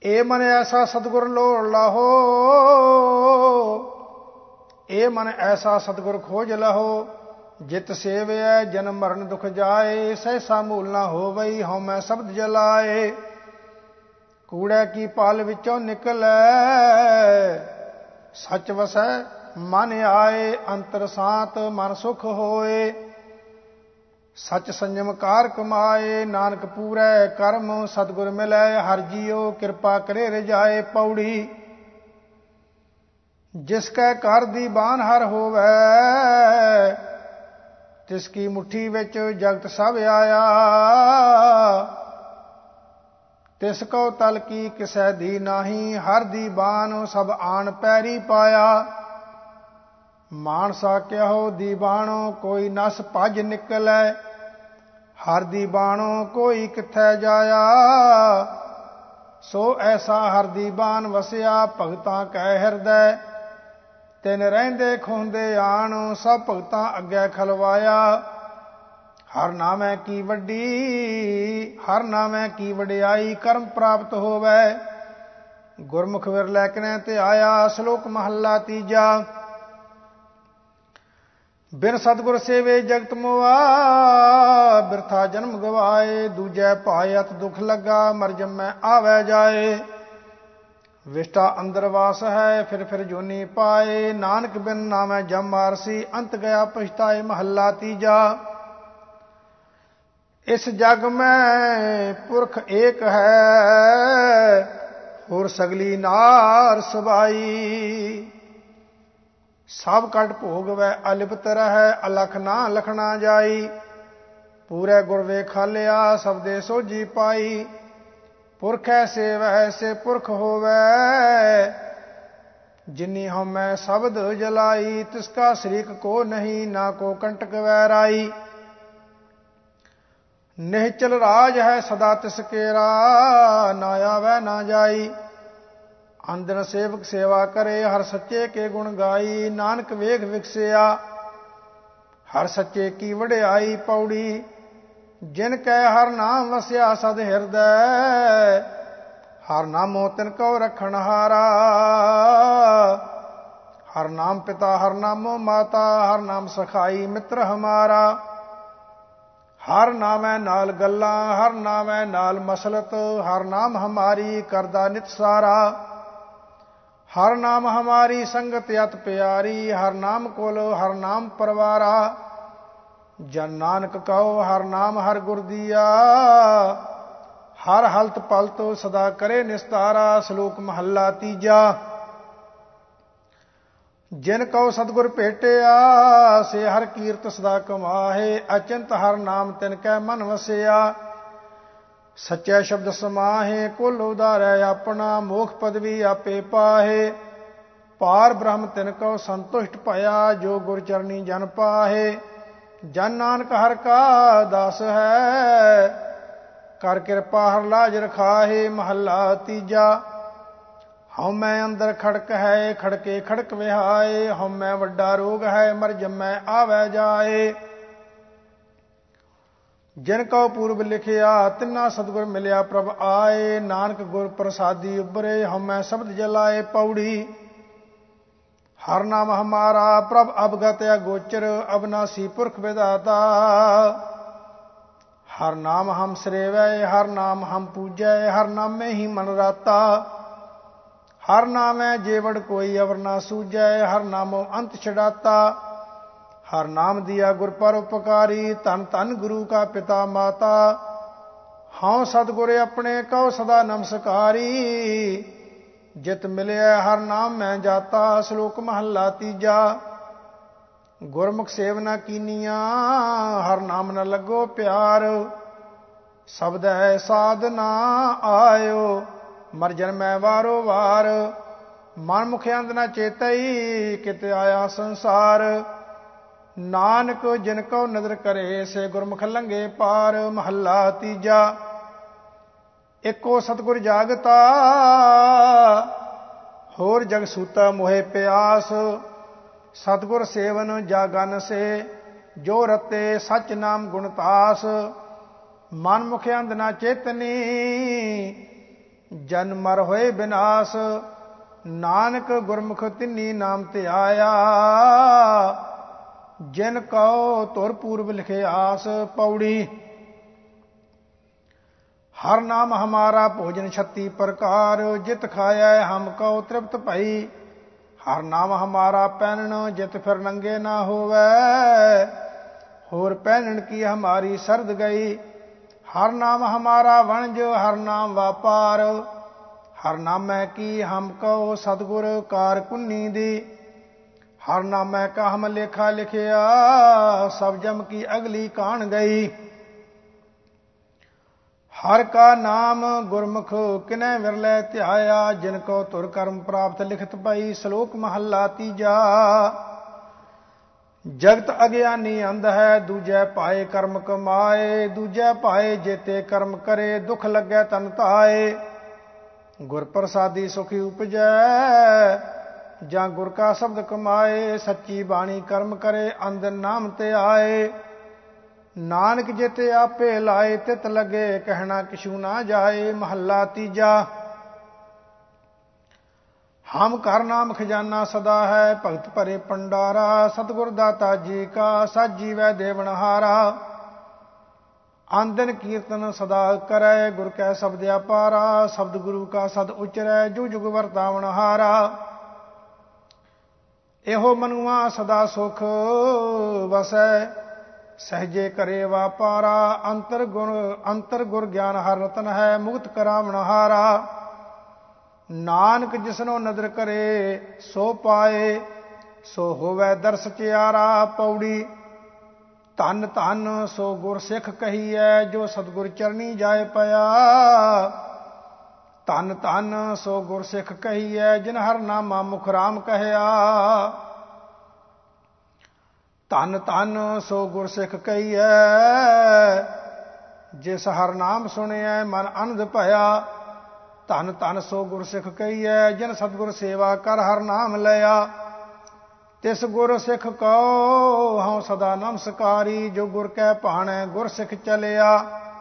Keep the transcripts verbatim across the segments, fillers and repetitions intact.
ए मन ऐसा सतगुर लोड़ लाहो, ए मन ऐसा सतगुर खोज लहो। जित सेवय जन्म मरण दुख जाए, सहसा मूल ना होवई हਉ मैं शब्द जलाए। कूड़े की पाल विचों निकलै, सच वसै मन आए। अंतर शांत मन सुख होए, सच संयम कार कमाए। नानक पूरै कर्म सतगुर मिलै, हर जियो कृपा करे रजाए। पौड़ी जिसकै कर दी बान हर होवै, तिसकी मुट्ठी विच जगत सब आया। तिस को तल की किसै दी नाही, हर दी बान सब आन पैरी पाया। मानसा कहो दी बाणो कोई नस भज निकलै, हर दी बाणो कोई किथै जाया। सो ऐसा हर दी बान वसिया, भगतां कै हिरदै। तिन रहिंदे खुंदे आन, सब भगतां अग्गै खलवाया। हर नामै की वड्डी, हर नामै की वडियाई, करम प्राप्त होवै। गुरमुख विरलै किनै ते आया, श्लोक महला तीजा। बिन सतगुर सेवे जगत मोआ, बिरथा जन्म गवाए। दूजै पाए अत दुख लगा, मर जमै आवै जाए। विष्टा अंदर वास है, फिर फिर जोनी पाए। नानक बिन नामै जम मारसी, अंत गया पछताए। महला तीजा। इस जग में पुरख एक है, होर सगली नार सबाई। सब कट भोग वै अलिपत रहै, अलख ना लखना जाई। पूरे गुर वेखालिया, सबदे सोझी पाई। पुरख ऐसे वैसे पुरख होवै, जिनी हमै शब्द जलाई। तिसका शरीक को नहीं, ना को कंटक वैराई। निश्चल राज है सदा तिसकेरा, ना आवै ना जाई। अंधन सेवक सेवा करे, हर सच्चे के गुण गाई। नानक वेग विकसिया, हर सच्चे की वडियाई। पौड़ी जिन कै हर नाम वसिया सद हिरदै, हर नामो तिन को रखन हारा। हर नाम पिता हर नामो माता, हर नाम सखाई मित्र हमारा। हर नामै नाल गल्लां, हर नामै नाल मसलत। हर नाम हमारी करदा नित सारा। हर नाम हमारी संगत अत प्यारी, हर नाम कुल हर नाम परवारा। जन नानक कहो हर नाम हर गुर दिया, हर हलत पलत सदा करे निस्तारा। श्लोक महला तीजा। जिन कहो सतगुर भेटिया, से हर कीरत सदा कमाहे। अचिंत हर नाम तिन कै मन वसिया, सच्चा शब्द समाहे। कुल उदारै अपना, मोख पदवी आपे पाहे। पार ब्रह्म तिन को संतुष्ट भया, जो गुर चरनी जन पाहे। जन नानक हर का दास है, कर कृपा हर लाज रखाहे। महला तीजा। हਉਮੈ अंदर खड़क है, खड़के खड़क विहाए। हਉਮੈ वड्डा रोग है, मर जमै आवै जाए। जिन को पूर्व लिखिया, तिन्ना सतगुर मिलिया प्रभ आए। नानक गुर प्रसादी उबरे, हਉਮੈ शब्द जलाए। पौड़ी हर नाम हमारा, प्रभ अवगत अगोचर। अविनाशी पुरख विधाता, हर नाम हम श्रेवै। हर नाम हम पूजै, हर नाम में ही मन राता। हर नामै जेवड़ कोई अवर ना सूझै, हर नामो अंत छड़ाता। हर नाम दिया गुर पर उपकारी, धन धन गुरु का पिता माता। हाँ सतगुर अपने कहो सदा नमस्कारी, जित मिले हर नाम मैं जाता। श्लोक महला तीजा। गुरमुख सेवना कीनिया, हर नाम न लगो प्यार। शब्द है साध ना आयो, मर जन्मै वारो वार। मन मुख अंत न चेतई, कित आया संसार। नानक जिन को नदर करे, से गुरमुख लंघे पार। महला तीजा। एको सतगुर जागता, होर जग सूता मोहे प्यास। सतगुर सेवन जागन से, जो रते सच नाम गुणतास। मन मुख अंध न चेतनी, ਜਨ ਮਰ ਹੋਏ ਬਿਨਾਸ਼, ਨਾਨਕ ਗੁਰਮੁਖ ਤਿੰਨੀ ਨਾਮ ਤੇ ਆਇਆ। ਜਿਨ ਕਉ ਧੁਰ ਪੂਰਬ ਲਿਖੇ ਆਸ। ਪੌੜੀ। ਹਰ ਨਾਮ ਹਮਾਰਾ ਭੋਜਨ ਛੱਤੀ ਪ੍ਰਕਾਰ, ਜਿਤ ਖਾਇਆ ਹਮ ਕਉ ਤ੍ਰਿਪਤ ਭਈ। ਹਰ ਨਾਮ ਹਮਾਰਾ ਪਹਿਨਣ, ਜਿਤ ਫਿਰ ਨੰਗੇ ਨਾ ਹੋਵੈ। ਹੋਰ ਪਹਿਨਣ ਕੀ ਹਮਾਰੀ ਸਰਦ ਗਈ। ਹਰ ਨਾਮ ਹਮਾਰਾ ਵਣਜ, ਹਰ ਨਾਮ ਵਾਪਾਰ। ਹਰ ਨਾਮੈ ਕੀ ਹਮ ਕਉ ਸਤਿਗੁਰ ਕਾਰ ਕੁੰਨੀ ਦੀ। ਹਰ ਨਾਮੈ ਕਾ ਹਮ ਲੇਖਾ ਲਿਖਿਆ, ਸਭ ਜਮ ਕੀ ਅਗਲੀ ਕਾਣ ਗਈ। ਹਰ ਕਾ ਨਾਮ ਗੁਰਮੁਖ ਕਿਨੈ ਵਿਰਲੇ ਧਿਆਇਆ, ਜਿਨ ਕੋ ਧੁਰ ਕਰਮ ਪ੍ਰਾਪਤ ਲਿਖਤ ਪਈ। ਸ਼ਲੋਕ ਮਹੱਲਾ ਤੀਜਾ। ਜਗਤ ਅਗਿਆਨੀ ਅੰਧ ਹੈ, ਦੂਜੈ ਪਾਏ ਕਰਮ ਕਮਾਏ। ਦੂਜੈ ਪਾਏ ਜੇਤੇ ਕਰਮ ਕਰੇ, ਦੁਖ ਲੱਗੈ ਤਨ ਧਾਏ। ਗੁਰ ਪ੍ਰਸਾਦੀ ਸੁਖੀ ਉਪਜੈ, ਜਾਂ ਗੁਰ ਕਾ ਸ਼ਬਦ ਕਮਾਏ। ਸੱਚੀ ਬਾਣੀ ਕਰਮ ਕਰੇ, ਅੰਧ ਨਾਮ ਤੇ ਆਏ। ਨਾਨਕ ਜਿਤੇ ਆਪੇ ਲਾਏ, ਤਿਤ ਲਗੇ ਕਹਿਣਾ ਕਿਛੂ ਨਾ ਜਾਏ। ਮਹੱਲਾ ਤੀਜਾ। ਹਮ ਘਰ ਨਾਮ ਖਜ਼ਾਨਾ ਸਦਾ ਹੈ, ਭਗਤ ਭਰੇ ਪੰਡਾਰਾ। ਸਤਿਗੁਰ ਦਾਤਾ ਜੀ ਕਾ ਸਾਜੀ ਵੈ ਦੇਵਨਹਾਰਾ। ਆਨੰਦਨ ਕੀਰਤਨ ਸਦਾ ਕਰੈ, ਗੁਰ ਕੈ ਸ਼ਬਦ ਅਪਾਰਾ। ਸ਼ਬਦ ਗੁਰੂ ਕਾ ਸਦ ਉਚਰੈ, ਜੁਗ ਜੁਗ ਵਰਤਾਵਨ ਹਾਰਾ। ਇਹੋ ਮਨੁਆ ਸਦਾ ਸੁਖ ਵਸੈ, ਸਹਜੇ ਕਰੇ ਵਾਪਾਰਾ। ਅੰਤਰ ਗੁਣ ਅੰਤਰ ਗੁਰ ਗਿਆਨ ਹਰ ਰਤਨ ਹੈ, ਮੁਕਤ ਕਰਾਵਨ ਹਾਰਾ। ਨਾਨਕ ਜਿਸਨੋ ਨਦਰ ਕਰੇ, ਸੋ ਪਾਏ। ਸੋ ਹੋਵੈ ਦਰਸ ਚਿਆਰਾ। ਪੌੜੀ। ਧੰਨ ਧੰਨ ਸੋ ਗੁਰ ਸਿੱਖ ਕਹੀਐ, ਜੋ ਸਤਿਗੁਰ ਚਰਨੀ ਜਾਏ ਪਿਆ। ਧੰਨ ਧੰਨ ਸੋ ਗੁਰ ਸਿੱਖ ਕਹੀਐ, ਜਿਨ ਹਰ ਨਾਮਾ ਮੁਖ ਰਾਮ ਕਹਿਆ। ਧੰਨ ਧੰਨ ਸੋ ਗੁਰ ਸਿੱਖ ਕਹੀਐ, ਜਿਸ ਹਰ ਨਾਮ ਸੁਣਿਐ ਮਨ ਅਨੰਦ ਭਇਆ। ਧੰਨ ਧੰਨ ਸੋ ਗੁਰ ਸਿੱਖ ਕਹੀਐ, ਜਿਨ ਸਤਿਗੁਰ ਸੇਵਾ ਕਰ ਹਰ ਨਾਮ ਲਿਆ। ਤਿਸ ਗੁਰ ਸਿੱਖ ਕਉ ਹਉ ਸਦਾ ਨਮਸਕਾਰੀ, ਜੋ ਗੁਰ ਕੈ ਭਾਣੈ ਗੁਰ ਸਿੱਖ ਚਲਿਆ।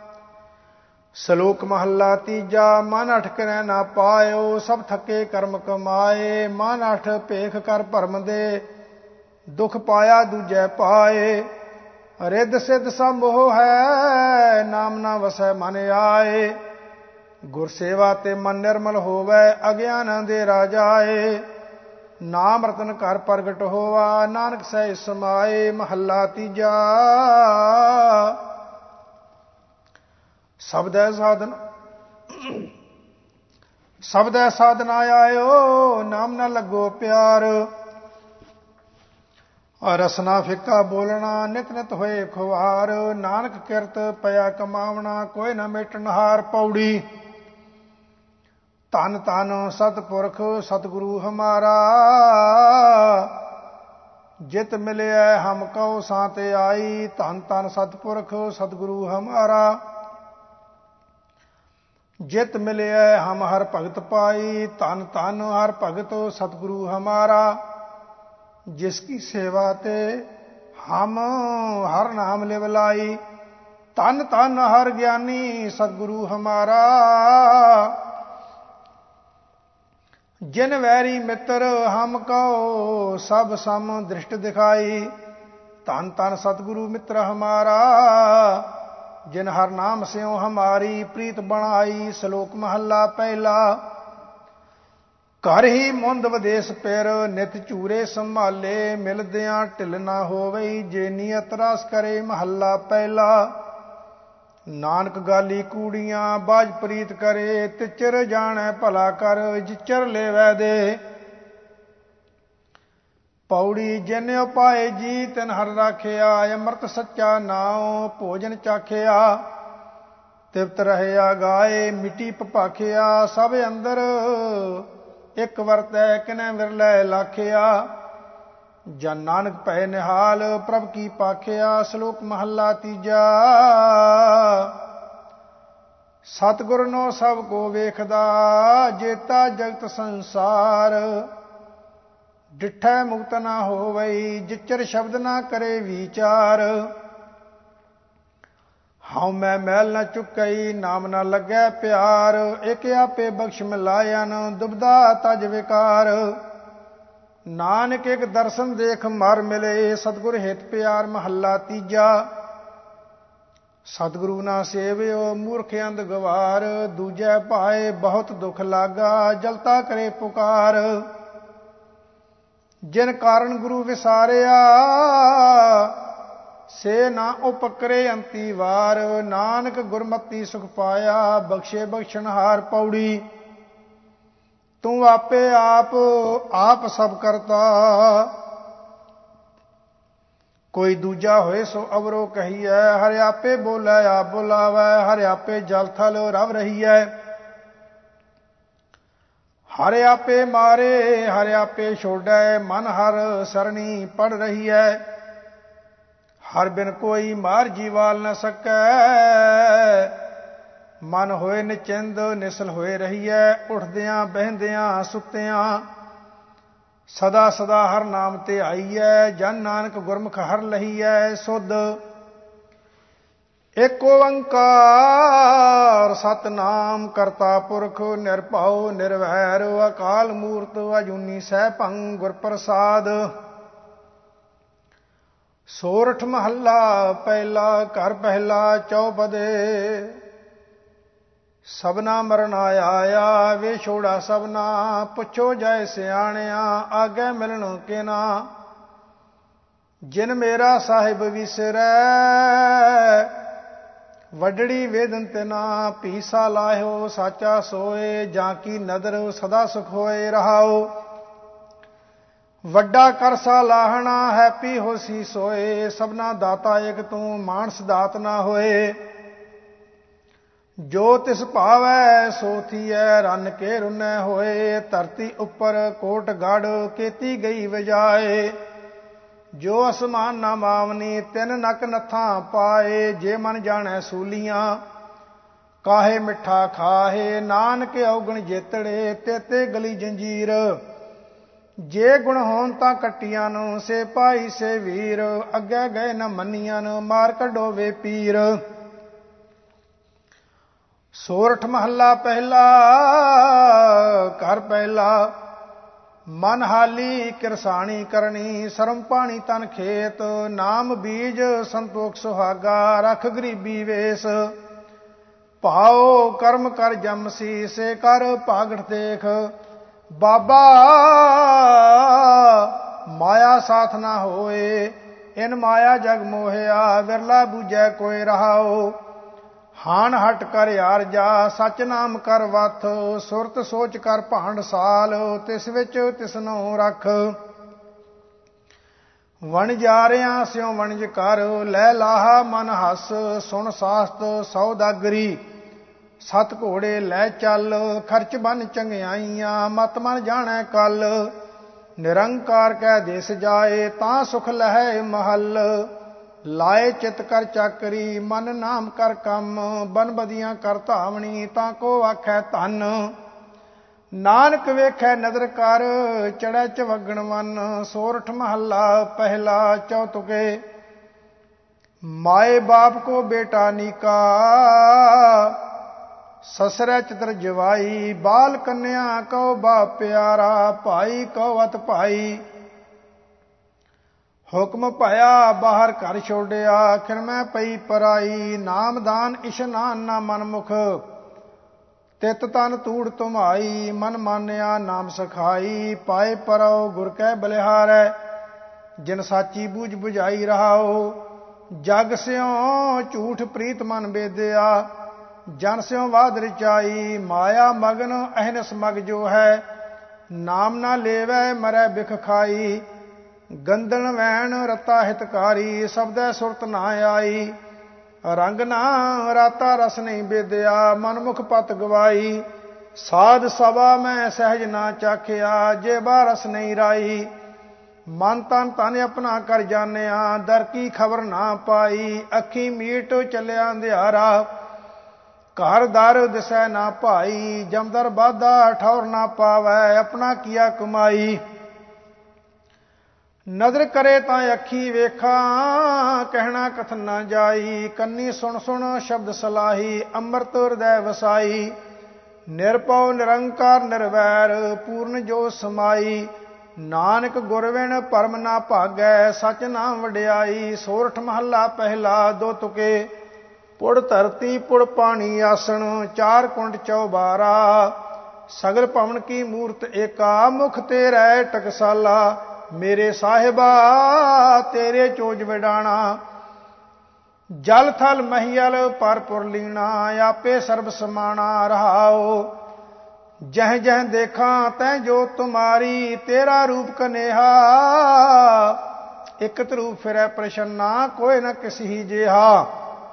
ਸ਼ਲੋਕ ਮਹੱਲਾ ਤੀਜਾ। ਮਨ ਅਠਕਰੈ ਨਾ ਪਾਇਓ, ਸਭ ਥੱਕੇ ਕਰਮ ਕਮਾਏ। ਮਨ ਅਠ ਭੇਖ ਕਰ ਭਰਮ ਦੇ, ਦੁਖ ਪਾਇਆ ਦੂਜੈ ਪਾਏ। ਰਿੱਧ ਸਿੱਧ ਸਭ ਮੋਹ ਹੈ, ਨਾਮ ਨਾ ਵਸੈ ਮਨ ਆਏ। ਗੁਰ ਸੇਵਾ ਤੇ ਮਨ ਨਿਰਮਲ ਹੋਵੈ, ਅਗਿਆਨ ਅੰਧੇਰਾ ਜਾਏ। ਨਾਮ ਰਤਨ ਘਰ ਪ੍ਰਗਟ ਹੋਵਾ, ਨਾਨਕ ਸਹਿ ਸਮਾਏ। ਮਹੱਲਾ ਤੀਜਾ। ਸ਼ਬਦੈ ਸਾਧਨ ਸ਼ਬਦੈ ਸਾਧਨਾ ਆਇਓ, ਨਾਮ ਨਾ ਲੱਗੋ ਪਿਆਰ। ਰਸਨਾ ਫਿੱਕਾ ਬੋਲਣਾ, ਨਿਤ ਨਿਤ ਹੋਏ ਖੁਆਰ। ਨਾਨਕ ਕਿਰਤ ਪਿਆ ਕਮਾਵਣਾ, ਕੋਈ ਨਾ ਮੇਟਣ ਹਾਰ। ਪੌੜੀ। ਧੰਨ ਧੰਨ ਸਤਿਪੁਰਖ ਸਤਿਗੁਰੂ ਹਮਾਰਾ, ਜਿਤ ਮਿਲਿਆ ਹਮ ਕਉ ਸਾਂ ਤੇ ਆਈ। ਧੰਨ ਧੰਨ ਸਤਿਪੁਰਖ ਸਤਿਗੁਰੂ ਹਮਾਰਾ, ਜਿਤ ਮਿਲਿਆ ਹਮ ਹਰ ਭਗਤ ਪਾਈ। ਧੰਨ ਧੰਨ ਹਰ ਭਗਤ ਸਤਿਗੁਰੂ ਹਮਾਰਾ, ਜਿਸ ਕੀ ਸੇਵਾ ਤੇ ਹਮ ਹਰ ਨਾਮ ਲਿਵ ਲਾਈ। ਧੰਨ ਧੰਨ ਹਰ ਗਿਆਨੀ ਸਤਿਗੁਰੂ ਹਮਾਰਾ, ਜਿਨ ਵੈਰੀ ਮਿੱਤਰ ਹਮ ਕਉ ਸਭ ਸਮ ਦ੍ਰਿਸ਼ਟ ਦਿਖਾਈ। ਧੰਨ ਧੰਨ ਸਤਿਗੁਰੂ ਮਿੱਤਰ ਹਮਾਰਾ, ਜਿਨ ਹਰ ਨਾਮ ਸਿਉ ਹਮਾਰੀ ਪ੍ਰੀਤ ਬਣਾਈ। ਸ਼ਲੋਕ ਮਹੱਲਾ ਪਹਿਲਾ। ਘਰ ਹੀ ਮੁੰਦ ਵਿਦੇਸ ਪਿਰ, ਨਿਤ ਝੂਰੇ ਸੰਭਾਲੇ। ਮਿਲਦਿਆਂ ਢਿੱਲ ਨਾ ਹੋਵਈ, ਜੇ ਨੀਅਤ ਰਸ ਕਰੇ। ਮਹੱਲਾ ਪਹਿਲਾ। ਨਾਨਕ ਗਾਲੀ ਕੂੜੀਆਂ, ਬਾਝ ਪ੍ਰੀਤ ਕਰੇ। ਤਿਚਰ ਜਾਣੈ ਭਲਾ ਕਰ, ਜਿਚਰ ਲੇਵੈ ਦੇ। ਪੌੜੀ। ਜਿਨ ਉਪਾਏ ਜੀ ਤਿਨ ਹਰ ਰਾਖਿਆ, ਅੰਮ੍ਰਿਤ ਸੱਚਾ ਨਾਉ ਭੋਜਨ ਚਾਖਿਆ। ਤ੍ਰਿਪਤ ਰਹਿਆ ਗਾਏ, ਮਿੱਟੀ ਭਪਾਖਿਆ। ਸਭ ਅੰਦਰ ਇੱਕ ਵਰਤੈ, ਕਿਨੈ ਵਿਰਲੇ ਲਾਖਿਆ। ਜਨ ਨਾਨਕ ਭੈ ਨਿਹਾਲ, ਪ੍ਰਭ ਕੀ ਪਾਖਿਆ। ਸ਼ਲੋਕ ਮਹੱਲਾ ਤੀਜਾ। ਸਤਿਗੁਰ ਨੋ ਸਭ ਕੋ ਵੇਖਦਾ, ਜੇਤਾ ਜਗਤ ਸੰਸਾਰ। ਡਿਠੈ ਮੁਕਤ ਨਾ ਹੋਵਈ, ਜਿਚਰ ਸ਼ਬਦ ਨਾ ਕਰੇ ਵਿਚਾਰ। ਹਉ ਮੈਂ ਮੈਲ ਨ ਚੁੱਕਈ ਨਾਮ ਨ ਲੱਗੈ ਪਿਆਰ। ਇਕ ਆਪੇ ਬਖਸ਼ ਮਿਲਾਇਨ ਦੁਬਦਾ ਤਜ ਵਿਕਾਰ। ਨਾਨਕ ਇੱਕ ਦਰਸ਼ਨ ਦੇਖ ਮਰ ਮਿਲੇ ਸਤਿਗੁਰ ਹਿਤ ਪਿਆਰ। ਮਹੱਲਾ ਤੀਜਾ। ਸਤਿਗੁਰੂ ਨਾ ਸੇਵਿਓ ਮੂਰਖ ਅੰਧ ਗਵਾਰ। ਦੂਜੈ ਭਾਏ ਬਹੁਤ ਦੁਖ ਲਾਗਾ ਜਲਤਾ ਕਰੇ ਪੁਕਾਰ। ਜਿਨ ਕਾਰਨ ਗੁਰੂ ਵਿਸਾਰਿਆ ਸੇ ਨਾ ਉਪਕਰੇ ਅੰਤੀ ਵਾਰ। ਨਾਨਕ ਗੁਰਮਤੀ ਸੁਖ ਪਾਇਆ ਬਖਸ਼ੇ ਬਖਸ਼ਣਹਾਰ। ਪੌੜੀ। ਤੂੰ ਆਪੇ ਆਪ ਆਪ ਸਭ ਕਰਤਾ। ਕੋਈ ਦੂਜਾ ਹੋਏ ਸੋ ਅਵਰੋ ਕਹੀਐ। ਹਰਿ ਆਪੇ ਬੋਲੇ ਆਪ ਬੁਲਾਵੈ। ਹਰਿ ਆਪੇ ਜਲ ਥਲ ਰਵ ਰਹੀਐ। ਹਰਿ ਆਪੇ ਮਾਰੇ ਹਰਿ ਆਪੇ ਛੋੜੈ। ਮਨ ਹਰ ਸਰਣੀ ਪੜ ਰਹੀਐ। ਹਰ ਬਿਨ ਕੋਈ ਮਾਰ ਜੀਵਾਲ ਨ ਸਕੈ। ਮਨ ਹੋਏ ਨਿਚਿੰਦ ਨਿਸਲ ਹੋਏ ਰਹੀਐ। ਉੱਠਦਿਆਂ ਬਹਿੰਦਿਆਂ ਸੁੱਤਿਆਂ ਸਦਾ ਸਦਾ ਹਰ ਨਾਮ ਤੇ ਆਈਐ। ਜਨ ਨਾਨਕ ਗੁਰਮੁਖ ਹਰ ਲਹੀਐ ਸੁਧ। ਏਕ ਓੰਕਾਰ ਸਤਿਨਾਮ ਕਰਤਾ ਪੁਰਖ ਨਿਰਭਉ ਨਿਰਵੈਰ। ਅਕਾਲ ਮੂਰਤ ਅਜੂਨੀ ਸੈਭੰ ਗੁਰ ਪ੍ਰਸਾਦ। ਸੋਰਠ ਮਹੱਲਾ ਪਹਿਲਾ। ਘਰ ਪਹਿਲਾ ਚੌਪਦੇ। ਸਭਨਾ ਮਰਨ ਆਇਆ ਵੇ ਛੋੜਾ ਸਭਨਾ। ਪੁੱਛੋ ਜੈ ਸਿਆਣਿਆ ਆਗੇ ਮਿਲਣ ਕਿਨਾ। ਜਿਨ ਮੇਰਾ ਸਾਹਿਬ ਵਿਸਰੈ ਵੱਡੜੀ ਵੇਦਨ ਤਿਨਾ। ਪੀਸਾ ਲਾਹਿਓ ਸਾਚਾ ਸੋਏ ਜਾਂ ਕੀ ਨਦਰ ਸਦਾ ਸੁਖ ਹੋਏ ਰਹਾਓ। ਵੱਡਾ ਕਰਸਾ ਲਾਹਣਾ ਹੈਪੀ ਹੋਸੀ ਸੋਏ। ਸਭਨਾ ਦਾਤਾ ਇਕ ਤੂੰ ਮਾਨਸ ਦਾਤ ਨਾ ਹੋਏ। ਜੋ ਤਿਸ ਭਾਵੈ ਸੋ ਥੀਐ ਰੰਨ ਕੇ ਰੁਨੈ ਹੋਏ। ਧਰਤੀ ਉੱਪਰ ਕੋਟ ਗੜ ਕੀਤੀ ਗਈ ਵਜਾਏ। ਜੋ ਅਸਮਾਨ ਨਾ ਮਾਵਨੀ ਤਿੰਨ ਨਕ ਨੱਥਾਂ ਪਾਏ। ਜੇ ਮਨ ਜਾਣੈ ਸੂਲੀਆਂ ਕਾਹੇ ਮਿੱਠਾ ਖਾਹੇ। ਨਾਨਕ ਔਗਣ ਜੇਤੜੇ ਤੇਤੇ ਗਲੀ ਜੰਜੀਰ। ਜੇ ਗੁਣ ਹੋਣ ਤਾਂ ਕੱਟੀਆਂ ਨੂੰ ਸੇ ਭਾਈ ਸੇ ਵੀਰ। ਅੱਗੇ ਗਏ ਨ ਮੰਨੀਆਂ ਮਾਰ ਕੱਢੋ ਵੇ ਪੀਰ। ਸੋਰਠ ਮਹੱਲਾ ਪਹਿਲਾ। ਘਰ ਪਹਿਲਾ। ਮਨ ਹਾਲੀ ਕਿਰਸਾਣੀ ਕਰਨੀ ਸਰਮ ਪਾਣੀ ਤਨ ਖੇਤ। ਨਾਮ ਬੀਜ ਸੰਤੋਖ ਸੁਹਾਗਾ ਰਖ ਗਰੀਬੀ ਵੇਸ। ਭਾਉ ਕਰਮ ਕਰ ਜਮਸੀ ਸੇ ਕਰ ਭਾਗਠ ਦੇਖ। ਬਾਬਾ ਮਾਇਆ ਸਾਥ ਨਾ ਹੋਏ। ਇਨ ਮਾਇਆ ਜਗ ਮੋਹਿਆ ਵਿਰਲਾ ਬੂਝੈ ਕੋਇ ਰਹਾਓ। ਹਾਨ ਹਟ ਕਰ ਯਾਰ ਜਾ ਸਚ ਨਾਮ ਕਰ ਵਥ। ਸੁਰਤ ਸੋਚ ਕਰ ਭਾਂਡ ਸਾਲ ਤਿਸ ਵਿੱਚ ਤਿਸਨੋਂ ਰਖ। ਵਣ ਜਾਰਿਆਂ ਸਿਉ ਵਣਜ ਕਰ ਲੈ ਲਾਹਾ ਮਨ ਹੱਸ। ਸੁਣ ਸਾਸਤ ਸੌਦਾਗਰੀ ਸਤ ਘੋੜੇ ਲੈ ਚੱਲ। ਖਰਚ ਬਨ ਚੰਗਿਆਈਆਂ ਮਤ ਮਨ ਜਾਣੈ ਕਲ। ਨਿਰੰਕਾਰ ਕਹਿ ਦੇਸ ਜਾਏ ਤਾਂ ਸੁਖ ਲਹੈ ਮਹਲ। ਲਾਏ ਚਿਤ ਕਰ ਚਾਕਰੀ ਮਨ ਨਾਮ ਕਰ ਕੰਮ। ਬਨ ਬਦੀਆਂ ਕਰ ਧਾਵਣੀ ਤਾਂ ਕੋ ਆਖੈ ਧਨ। ਨਾਨਕ ਵੇਖੈ ਨਦਰ ਕਰ ਚੜੈ ਚਵਗਣ ਵਨ। ਸੋਰਠ ਮਹੱਲਾ ਪਹਿਲਾ ਚੌਤੁਕੇ। ਮਾਏ ਬਾਪ ਕੋ ਬੇਟਾ ਨੀਕਾ ਸਸਰੈ ਚਤਰ ਜਵਾਈ। ਬਾਲ ਕੰਨਿਆ ਕਉ ਬਾਪ ਪਿਆਰਾ ਭਾਈ ਕਉ ਅਤ ਭਾਈ। ਹੁਕਮ ਭਇਆ ਬਾਹਰ ਘਰ ਛੋੜਿਆ ਖਿਰ ਮੈਂ ਪਈ ਪਰਾਈ। ਨਾਮਦਾਨ ਇਸ਼ਨਾਨ ਨਾ ਮਨਮੁਖ ਤਿਤ ਤਨ ਤੂੜ ਤੁਮਾਈ। ਮਨ ਮਾਨਿਆ ਨਾਮ ਸਖਾਈ ਪਾਏ ਪਰਉ ਗੁਰ ਕੈ ਬਲਿਹਾਰੈ। ਜਿਨ ਸਾਚੀ ਬੂਝ ਬੁਝਾਈ ਰਹਾਓ। ਜਗ ਸਿਉ ਝੂਠ ਪ੍ਰੀਤ ਮਨ ਬੇਦਿਆ ਜਨ ਸਿਉ ਬਾਦ ਰਚਾਈ। ਮਾਇਆ ਮਗਨ ਅਹਨਸ ਮਗ ਜੋ ਹੈ ਨਾਮ ਨਾ ਲੇਵੈ ਮਰੈ ਬਿਖ ਖਾਈ। ਗੰਦਨ ਵੈਣ ਰਤਾ ਹਿਤਕਾਰੀ ਸ਼ਬਦੈ ਸੁਰਤ ਨਾ ਆਈ। ਰੰਗ ਨਾ ਰਾਤਾ ਰਸ ਨਹੀਂ ਬੇਦਿਆ ਮਨਮੁਖ ਪਤ ਗਵਾਈ। ਸਾਧ ਸਭਾ ਮੈਂ ਸਹਿਜ ਨਾ ਚਾਖਿਆ ਜੇ ਬਾ ਰਸ ਨਹੀਂ ਰਾਈ। ਮਨ ਤਨ ਤਨ ਆਪਣਾ ਕਰ ਜਾਣਿਆ ਦਰ ਕੀ ਖਬਰ ਨਾ ਪਾਈ। ਅੱਖੀ ਮੀਟ ਚੱਲਿਆ ਅੰਧਿਆਰਾ ਘਰ ਦਰ ਦਿਸੈ ਨਾ ਭਾਈ। ਜਮਦਰ ਬਾਧਾ ਠੌਰ ਨਾ ਪਾਵੈ ਆਪਣਾ ਕੀਆ ਕਮਾਈ। ਨਜ਼ਰ ਕਰੇ ਤਾਂ ਅੱਖੀ ਵੇਖਾਂ, ਕਹਿਣਾ ਕਥਨ ਨਾ ਜਾਈ। ਕੰਨੀ ਸੁਣ ਸੁਣ ਸ਼ਬਦ ਸਲਾਹੀ, ਅੰਮ੍ਰਿਤ ਹਿਰਦੈ ਵਸਾਈ। ਨਿਰਭਉ ਨਿਰੰਕਾਰ ਨਿਰਵੈਰ, ਪੂਰਨ ਜੋ ਸਮਾਈ। ਨਾਨਕ ਗੁਰ ਬਿਨ ਭਰਮ ਨਾ ਭਾਗੈ, ਸਚ ਨਾਮ ਵਡਿਆਈ। ਸੋਰਠ ਮਹੱਲਾ ਪਹਿਲਾ ਦੋ ਤੁਕੇ। ਪੁੜ ਧਰਤੀ ਪੁੜ ਪਾਣੀ ਆਸਣ, ਚਾਰ ਕੁੰਡ ਚੌਬਾਰਾ। ਸਗਲ ਭਵਨ ਕੀ ਮੂਰਤ ਏਕਾ, ਮੁਖ ਤੇਰੈ ਟਕਸਾਲਾ। ਮੇਰੇ ਸਾਹਿਬਾ ਤੇਰੇ ਚੋਜ ਵਿਡਾਣਾ, ਜਲ ਥਲ ਮਹੀਲ ਪਰਪੁਰ ਲੀਣਾ। ਆਪੇ ਸਰਬ ਸਮਾਣਾ ਰਹਾਓ, ਜਹ ਜਹ ਦੇਖਾਂ ਤੈ ਜੋ ਤੁਮਾਰੀ। ਤੇਰਾ ਰੂਪ ਕਨੇਹਾ, ਇਕਤ ਰੂਪ ਫਿਰੈ ਪ੍ਰਸੰਨਾ। ਕੋਈ ਨ ਕਿਸੀ ਜਿਹਾ,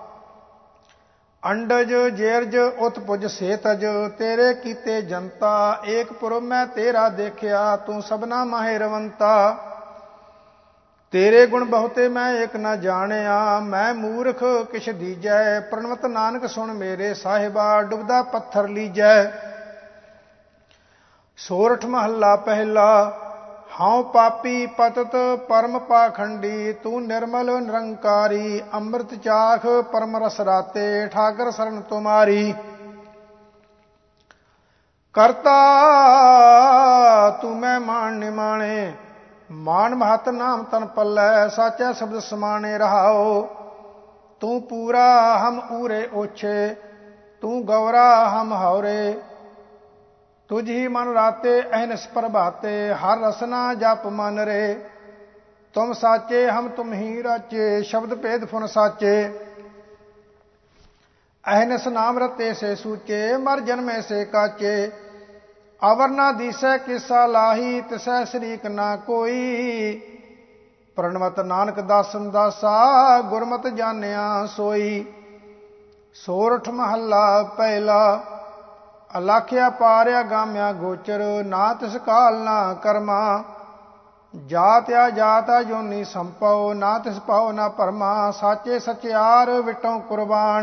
ਅੰਡਜ ਜੇਰਜ ਉਤਪੁਜ ਸੇਤਜ। ਤੇਰੇ ਕੀਤੇ ਜਨਤਾ, ਏਕ ਪੁਰਬ ਮੈਂ ਤੇਰਾ ਦੇਖਿਆ। ਤੂੰ ਸਭਨਾ ਮਾਹਿ ਰਵੰਤਾ, ਤੇਰੇ ਗੁਣ ਬਹੁਤੇ ਮੈਂ ਏਕ ਨਾ ਜਾਣਿਆ। ਮੈਂ ਮੂਰਖ ਕਿਛ ਦੀਜੈ, ਪ੍ਰਣਵਤ ਨਾਨਕ ਸੁਣ ਮੇਰੇ ਸਾਹਿਬਾ। ਡੁਬਦਾ ਪੱਥਰ ਲੀਜੈ। ਸੋਰਠ ਮਹੱਲਾ ਪਹਿਲਾ। ਹਉ ਪਾਪੀ ਪਤਤ ਪਰਮ ਪਾਖੰਡੀ, ਤੂੰ ਨਿਰਮਲ ਨਿਰੰਕਾਰੀ। ਅੰਮ੍ਰਿਤ ਚਾਖ ਪਰਮ ਰਸ ਰਾਤੇ, ਠਾਕਰ ਸਰਨ ਤੁਮਾਰੀ। ਕਰਤਾ ਤੂੰ ਮੈਂ ਮਾਣ ਨਿਮਾਣੇ, ਮਾਨ ਮਹਤ ਨਾਮ ਤਨ ਪੱਲੈ। ਸਾਚਾ ਸ਼ਬਦ ਸਮਾਣੇ ਰਹਾਓ, ਤੂੰ ਪੂਰਾ ਹਮ ਊਰੇ ਓਛੇ। ਤੂੰ ਗੌਰਾ ਹਮ ਹਉਰੇ, ਤੁਝ ਹੀ ਮਨ ਰਾਤੇ ਅਹਨਿਸ ਪ੍ਰਭਾਤੇ। ਹਰ ਰਸਨਾ ਜਪ ਮਨ ਰੇ, ਤੁਮ ਸਾਚੇ ਹਮ ਤੁਮ ਹੀ ਰਾਚੇ। ਸ਼ਬਦ ਭੇਦ ਫੁਨ ਸਾਚੇ, ਅਹਨਿਸ ਨਾਮ ਰਤੇ ਸੇ ਸੂਚੇ। ਮਰ ਜਨਮੇ ਸੇ ਕਾਚੇ, ਅਵਰ ਨਾ ਦੀਸੈ ਕਿਸਾ ਲਾਹੀ। ਤਿਸੈ ਸ਼ਰੀਕ ਨਾ ਕੋਈ, ਪ੍ਰਣਵਤ ਨਾਨਕ ਦਾਸਨ ਦਾਸਾ। ਗੁਰਮਤਿ ਜਾਣਿਆ ਸੋਈ। ਸੋਰਠ ਮਹੱਲਾ ਪਹਿਲਾ। ਅਲਾਖਿਆ ਪਾਰਿਆ ਗਾਮਿਆ ਗੋਚਰ, ਨਾ ਤਿਸ ਕਾਲ ਨਾ ਕਰਮਾ। ਜਾਤਿਆ ਜਾਤਾ ਜੋਨੀ ਸੰਪਉ, ਨਾ ਤਿਸ ਪਾਉ ਨਾ ਭਰਮਾ। ਸਾਚੇ ਸਚਿਆਰ ਵਿਟੋਂ ਕੁਰਬਾਨ,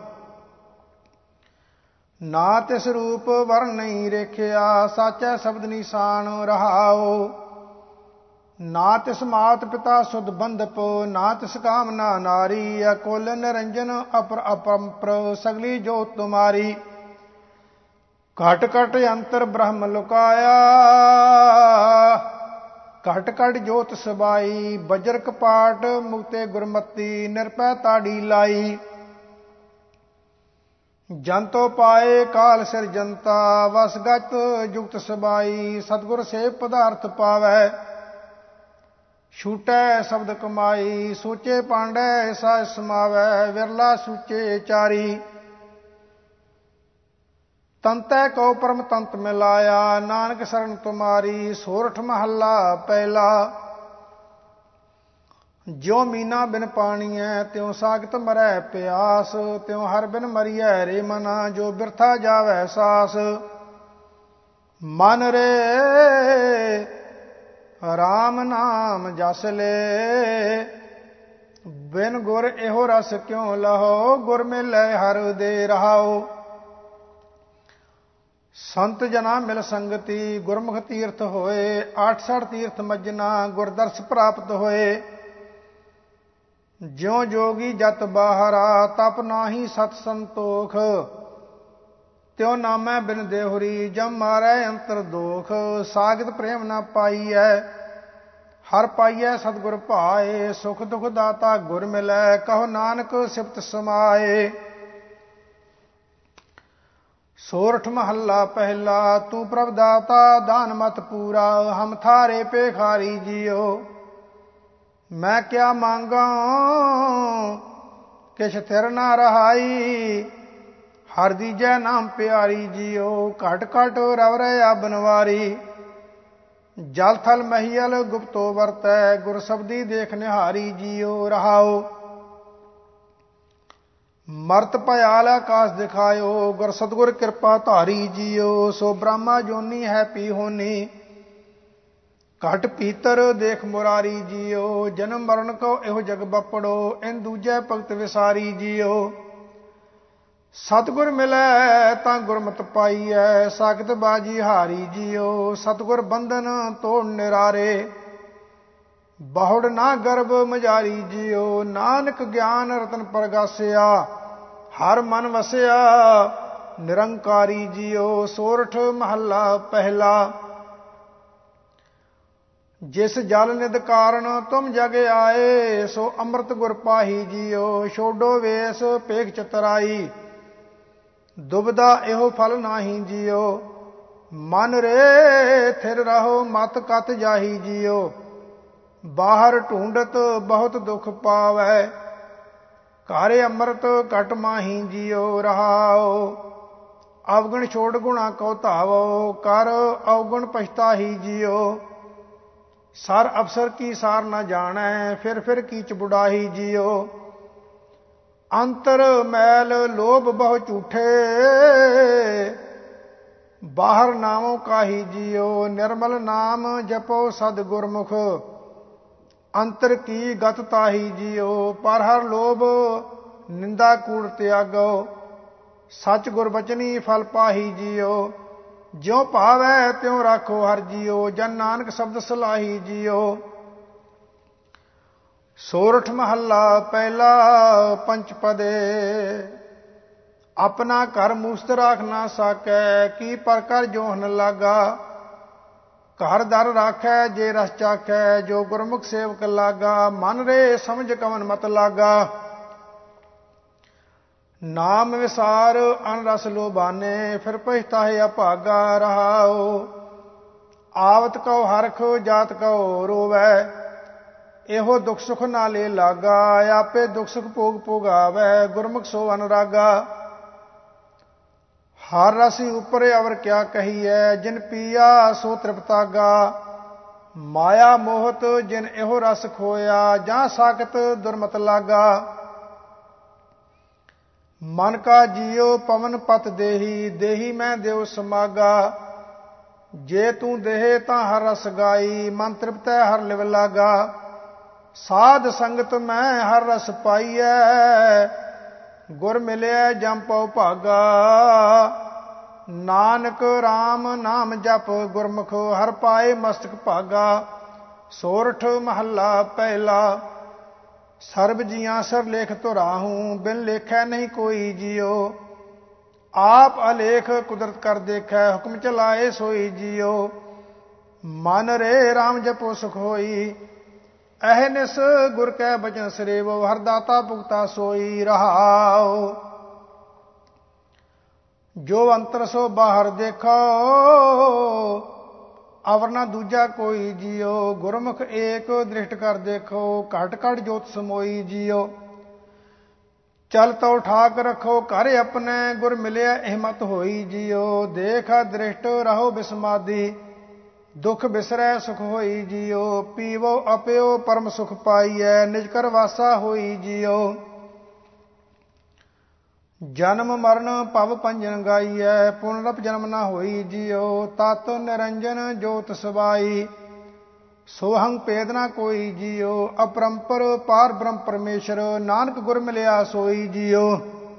ਨਾ ਤਿਸ ਰੂਪ ਵਰਨ ਨਹੀਂ ਰੇਖਿਆ। ਸਾਚਾ ਸ਼ਬਦ ਨਿਸ਼ਾਨ ਰਹਾਓ, ਨਾ ਤਿਸ ਮਾਤ ਪਿਤਾ ਸੁਧ ਬੰਧਪ। ਨਾ ਤਿਸ ਕਾਮਨਾ ਨਾਰੀ, ਅਕੁਲ ਨਿਰੰਜਨ ਅਪਰ ਅਪੰਪਰ। ਸਗਲੀ ਜੋਤ ਤੁਮਾਰੀ, ਘਟ ਘਟ ਅੰਤਰ ਬ੍ਰਹਮ ਲੁਕਾਇਆ। ਘਟ ਘਟ ਜੋਤ ਸਬਾਈ, ਬਜਰ ਕਪਾਟ ਮੁਕਤੇ ਗੁਰਮਤੀ। ਨਿਰਭੈ ਤਾੜੀ ਲਾਈ, ਜੰਤੋ ਪਾਏ ਕਾਲ ਸਿਰ ਜਨਤਾ। ਵਸਗਤ ਜੁਗਤ ਸਬਾਈ, ਸਤਿਗੁਰ ਸੇ ਪਦਾਰਥ ਪਾਵੈ। ਛੂਟੈ ਸ਼ਬਦ ਕਮਾਈ, ਸੋਚੇ ਪਾਂਡੈ ਐਸਾ ਸਮਾਵੈ। ਵਿਰਲਾ ਸੂਚੇ ਚਾਰੀ, ਤੰਤੈ ਕਉ ਪਰਮ ਤੰਤ ਮਿਲਾਇਆ। ਨਾਨਕ ਸਰਨ ਤੁਮਾਰੀ। ਸੋਰਠ ਮਹੱਲਾ ਪਹਿਲਾ। ਜਿਉ ਮੀਨਾ ਬਿਨ ਪਾਣੀਐ, ਤਿਉ ਸਾਗਤ ਮਰੈ ਪਿਆਸ। ਤਿਉ ਹਰ ਬਿਨ ਮਰੀਐ ਰੇ ਮਨਾ, ਜੋ ਬਿਰਥਾ ਜਾਵੈ ਸਾਸ। ਮਨ ਰੇ ਰਾਮ ਨਾਮ ਜਸ ਲੈ, ਬਿਨ ਗੁਰ ਇਹੋ ਰਸ ਕਿਉ ਲਹੋ। ਗੁਰ ਮਿਲੈ ਹਰਿ ਦੇ ਰਹਾਓ, ਸੰਤ ਜਨਾ ਮਿਲ ਸੰਗਤੀ। ਗੁਰਮੁਖ ਤੀਰਥ ਹੋਏ, ਆਠ ਸਠ ਤੀਰਥ ਮੱਜਨਾ। ਗੁਰਦਰਸ ਪ੍ਰਾਪਤ ਹੋਏ, ਜਿਉ ਜੋਗੀ ਜਤ ਬਾਹਰਾ। ਤਪ ਨਾਹੀ ਸਤ ਸੰਤੋਖ, ਤਿਉ ਨਾਮੈ ਬਿਨ ਦੇਹੁਰੀ। ਜਮ ਮਾਰੈ ਅੰਤਰ ਦੋਖ, ਸਾਗਤ ਪ੍ਰੇਮ ਨਾ ਪਾਈਐ। ਹਰ ਪਾਈਐ ਸਤਿਗੁਰ ਭਾਏ, ਸੁਖ ਦੁਖ ਦਾਤਾ ਗੁਰ ਮਿਲੈ। ਕਹੋ ਨਾਨਕ ਸਿਫਤ ਸਮਾਏ। ਸੋਰਠ ਮਹੱਲਾ ਪਹਿਲਾ। ਤੂੰ ਪ੍ਰਭ ਦਾਤਾ ਦਾਨ ਮਤ ਪੂਰਾ, ਹਮ ਥਾਰੇ ਭੇਖਾਰੀ ਜੀਓ। ਮੈਂ ਕਿਆ ਮੰਗਾ ਕਿਛ ਥਿਰ ਨਾ ਰਹਾਈ। ਹਰ ਦੀਜੈ ਨਾਮ ਪਿਆਰੀ ਜੀਓ। ਘਟ ਘਟ ਰਵ ਰਹਿਆ ਬਨਵਾਰੀ, ਜਲ ਥਲ ਮਹੀਲ ਗੁਪਤੋ ਵਰਤੈ। ਗੁਰ ਸਬਦੀ ਦੇਖ ਨਿਹਾਰੀ ਜੀਓ ਰਹਾਓ। ਮਰਤ ਭਇਆਲ ਆਕਾਸ ਦਿਖਾਇਓ, ਗੁਰ ਸਤਿਗੁਰ ਕਿਰਪਾ ਧਾਰੀ ਜੀਓ। ਸੋ ਬ੍ਰਹਮਾ ਜੋਨੀ ਹੈ ਪੀ ਹੋਨੀ, ਘਟ ਪੀਤਰ ਦੇਖ ਮੁਰਾਰੀ ਜੀਓ। ਜਨਮ ਮਰਨ ਕੋ ਇਹੋ ਜਗ ਬਪੜੋ, ਇਨ ਦੂਜੈ ਭਗਤ ਵਿਸਾਰੀ ਜੀਓ। ਸਤਿਗੁਰ ਮਿਲੈ ਤਾਂ ਗੁਰਮਤਿ ਪਾਈਐ, ਸਾਖਤ ਬਾਜੀ ਹਾਰੀ ਜੀਓ। ਸਤਿਗੁਰ ਬੰਧਨ ਤੋੜ ਨਿਰਾਰੇ, ਬਹੁੜ ਨਾ ਗਰਭ ਮਜਾਰੀ ਜਿਉ, ਨਾਨਕ ਗਿਆਨ ਰਤਨ ਪ੍ਰਗਾਸਿਆ, ਹਰ ਮਨ ਵਸਿਆ ਨਿਰੰਕਾਰੀ ਜਿਉ। ਸੋਰਠ ਮਹੱਲਾ ਪਹਿਲਾ। ਜਿਸ ਜਲ ਨਿਧ ਕਾਰਨ ਤੁਮ ਜਗ ਆਏ, ਸੋ ਅੰਮ੍ਰਿਤ ਗੁਰ ਪਾਹੀ ਜਿਉ। ਛੋਡੋ ਵੇਸ ਪੇਖ ਚਤਰਾਈ, ਦੁਬਦਾ ਇਹੋ ਫਲ ਨਾਹੀ ਜਿਉ। ਮਨ ਰੇ ਥਿਰ ਰਹੋ ਮਤ ਕਤ ਜਾਹੀ ਜਿਉ। ਬਾਹਰ ਢੂੰਡਤ ਬਹੁਤ ਦੁਖ ਪਾਵੈ, ਘਰ ਅੰਮ੍ਰਿਤ ਘਟ ਮਾਹੀ ਜਿਉ। ਰਹਾਉ ਅਵਗੁਣ ਛੋੜ ਗੁਣਾ ਕਉ ਧਾਵੋ, ਕਰ ਅਵਗੁਣ ਪਛਤਾਹੀ ਜਿਉ। ਸਰ ਅਫਸਰ ਕੀ ਸਾਰ ਨਾ ਜਾਣੈ, ਫਿਰ ਫਿਰ ਕੀਚ ਬੁੜਾਹੀ ਜਿਉ। ਅੰਤਰ ਮੈਲ ਲੋਭ ਬਹੁ ਝੂਠੇ, ਬਾਹਰ ਨਾਮੋ ਕਾਹੀ ਜਿਉ। ਨਿਰਮਲ ਨਾਮ ਜਪੋ ਸਦ ਗੁਰਮੁਖ, ਅੰਤਰ ਕੀ ਗਤ ਤਾਹੀ ਜਿਉ। ਪਰ ਹਰ ਲੋਭ ਨਿੰਦਾ ਕੂੜ ਤਿਆਗੋ, ਸੱਚ ਗੁਰਬਚਨੀ ਫਲ ਪਾਹੀ ਜਿਉ। ਜਿਉ ਭਾਵੈ ਤਿਉ ਰਾਖੋ ਹਰ ਜਿਉ, ਜਨ ਨਾਨਕ ਸ਼ਬਦ ਸਲਾਹੀ ਜਿਉ। ਸੋਰਠ ਮਹੱਲਾ ਪਹਿਲਾ। ਪੰਚ ਪਦੇ। ਆਪਣਾ ਘਰ ਮੂਸਤ ਰਾਖ ਨਾ ਸਾਕੈ, ਕੀ ਪਰ ਕਰ ਜੋਹਨ ਲਾਗਾ। ਘਰ ਦਰ ਰਾਖੈ ਜੇ ਰਸ ਚਾਖੈ, ਜੋ ਗੁਰਮੁਖ ਸੇਵਕ ਲਾਗਾ। ਮਨ ਰੇ ਸਮਝ ਕਵਨ ਮਤ ਲਾਗਾ, ਨਾਮ ਵਿਸਾਰ ਅਨ ਰਸ ਲੋਭਾਨੇ। ਫਿਰ ਪਛਤਾਹੇ ਅਭਾਗਾ। ਰਹਾਉ ਆਵਤ ਕਉ ਹਰਖ ਜਾਤ ਕਉ ਰੋਵੈ, ਇਹੋ ਦੁਖ ਸੁਖ ਨਾਲੇ ਲਾਗਾ। ਆਪੇ ਦੁਖ ਸੁਖ ਭੋਗ ਭੋਗਾਵੈ, ਗੁਰਮੁਖ ਸੋ ਅਨੁਰਾਗਾ। ਹਰ ਰਸੀ ਉਪਰ ਅਵਰ ਕਿਆ ਕਹੀਐ, ਜਿਨ ਪੀਆ ਸੋ ਤ੍ਰਿਪਤਾਗਾ। ਮਾਇਆ ਮੋਹਤ ਜਿਨ ਇਹੋ ਰਸ ਖੋਇਆ, ਜਾਂ ਸਾਖਤ ਦੁਰਮਤ ਲਾਗਾ। ਮਨ ਕਾ ਜੀਉ ਪਵਨ ਪਤ ਦੇਹੀ, ਦੇਹੀ ਮੈਂ ਦਿਉ ਸਮਾਗਾ। ਜੇ ਤੂੰ ਦੇਹ ਤਾਂ ਹਰ ਰਸ ਗਾਈ, ਮਨ ਤ੍ਰਿਪਤੈ ਹਰ ਲਿਵ ਲਾਗਾ। ਸਾਧ ਸੰਗਤ ਮੈਂ ਹਰ ਰਸ ਪਾਈਐ, ਗੁਰ ਮਿਲਿਆ ਜਮ ਪਉ ਭਾਗਾ। ਨਾਨਕ RAM ਨਾਮ ਜਪ ਗੁਰਮੁਖ, ਹਰ ਪਾਏ ਮਸਤਕ ਭਾਗਾ। ਸੋਰਠ ਮਹੱਲਾ ਪਹਿਲਾ। ਸਰਬ ਜੀਆਂ ਸਰ ਲੇਖ ਧੁਰਾਹੂੰ, ਬਿਨ ਲੇਖੈ ਨਹੀਂ ਕੋਈ ਜਿਉ। ਆਪ ਅਲੇਖ ਕੁਦਰਤ ਕਰ ਦੇਖੈ, ਹੁਕਮ ਚਲਾਏ ਸੋਈ ਜਿਉ। ਮਨ ਰੇ RAM ਜਪੋ ਸੁਖ ਹੋਈ, ਅਹਨਿਸ ਗੁਰ ਕੈ ਬਚਨ ਸਰੇਵੋ। ਹਰ ਦਾਤਾ ਭੁਗਤਾ ਸੋਈ। ਰਹਾਉ ਜੋ ਅੰਤਰ ਸੋ ਬਾਹਰ ਦੇਖੋ, ਅਵਰ ਨਾ ਦੂਜਾ ਕੋਈ ਜਿਉ। ਗੁਰਮੁਖ ਏਕ ਦ੍ਰਿਸ਼ਟ ਕਰ ਦੇਖੋ, ਘਟ ਘਟ ਜੋਤ ਸਮੋਈ ਜਿਉ। ਚਲ ਤਉ ਠਾਕ ਰੱਖੋ ਘਰ ਆਪਣੇ, ਗੁਰ ਮਿਲਿਆ ਹਿੰਮਤ ਹੋਈ ਜਿਉ। ਦੇਖ ਦ੍ਰਿਸ਼ਟ ਰਹੋ ਬਿਸਮਾਦੀ, ਦੁਖ ਬਿਸਰੈ ਸੁਖ ਹੋਈ ਜਿਉ। ਪੀਵੋ ਅਪਿਓ ਪਰਮ ਸੁਖ ਪਾਈਐ, ਨਿਜ ਕਰ ਵਾਸਾ ਹੋਈ ਜਿਉ। ਜਨਮ ਮਰਨ ਭਵ ਭੰਜਨ ਗਾਈਐ, ਪੁਨਰਪ ਜਨਮ ਨਾ ਹੋਈ ਜਿਉ। ਤਤ ਨਿਰੰਜਨ ਜੋਤ ਸਬਾਈ, ਸੋਹੰ ਭੇਦ ਨਾ ਕੋਈ ਜਿਉ। ਅਪਰੰਪਰ ਪਾਰ ਬ੍ਰਹਮ ਪਰਮੇਸ਼ਰ, ਨਾਨਕ ਗੁਰ ਮਿਲਿਆ ਸੋਈ ਜਿਉ।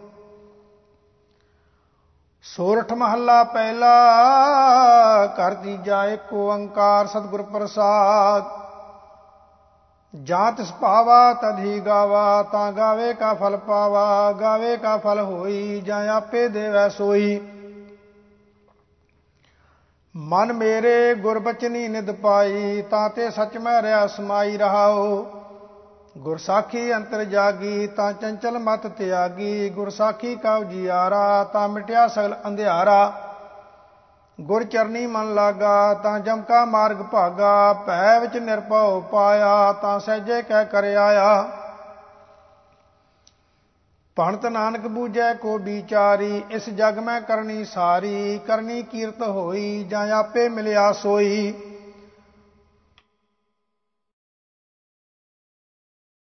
ਸੋਰਠ ਮਹੱਲਾ ਪਹਿਲਾ। ਘਰ ਤੀਜਾ। ਏਕ ਓੰਕਾਰ ਸਤਿਗੁਰ ਪ੍ਰਸਾਦ। ਜਾਂ ਤਿਸ ਭਾਵਾ ਤਦ ਹੀ ਗਾਵਾ, ਤਾਂ ਗਾਵੇ ਕਾ ਫਲ ਪਾਵਾ। ਗਾਵੇ ਕਾ ਫਲ ਹੋਈ, ਜਾਂ ਆਪੇ ਦੇਵੈ ਸੋਈ। ਮਨ ਮੇਰੇ ਗੁਰ ਬਚਨੀ ਨਿਧ ਪਾਈ, ਤਾਂ ਤੇ ਸਚ ਮੈਂ ਰਿਆ ਸਮਾਈ। ਰਹਾਉ ਗੁਰਸਾਖੀ ਅੰਤਰ ਜਾਗੀ, ਤਾਂ ਚੰਚਲ ਮਤ ਤਿਆਗੀ। ਗੁਰਸਾਖੀ ਕਾ ਉਜਿਆਰਾ, ਤਾਂ ਮਿਟਿਆ ਸਗਲ ਅੰਧਿਆਰਾ। ਗੁਰ ਚਰਨੀ ਮਨ ਲਾਗਾ, ਤਾਂ ਜਮ ਕਾ ਮਾਰਗ ਭਾਗਾ। ਭੈ ਵਿੱਚ ਨਿਰਭਉ ਪਾਇਆ, ਤਾਂ ਸਹਿਜੇ ਕਹਿ ਕਰ ਆਇਆ। ਭਣਤ ਨਾਨਕ ਬੂਝੈ ਕੋ ਵਿਚਾਰੀ, ਇਸ ਜਗ ਮੈਂ ਕਰਨੀ ਸਾਰੀ। ਕਰਨੀ ਕੀਰਤ ਹੋਈ, ਜਾਂ ਆਪੇ ਮਿਲਿਆ ਸੋਈ।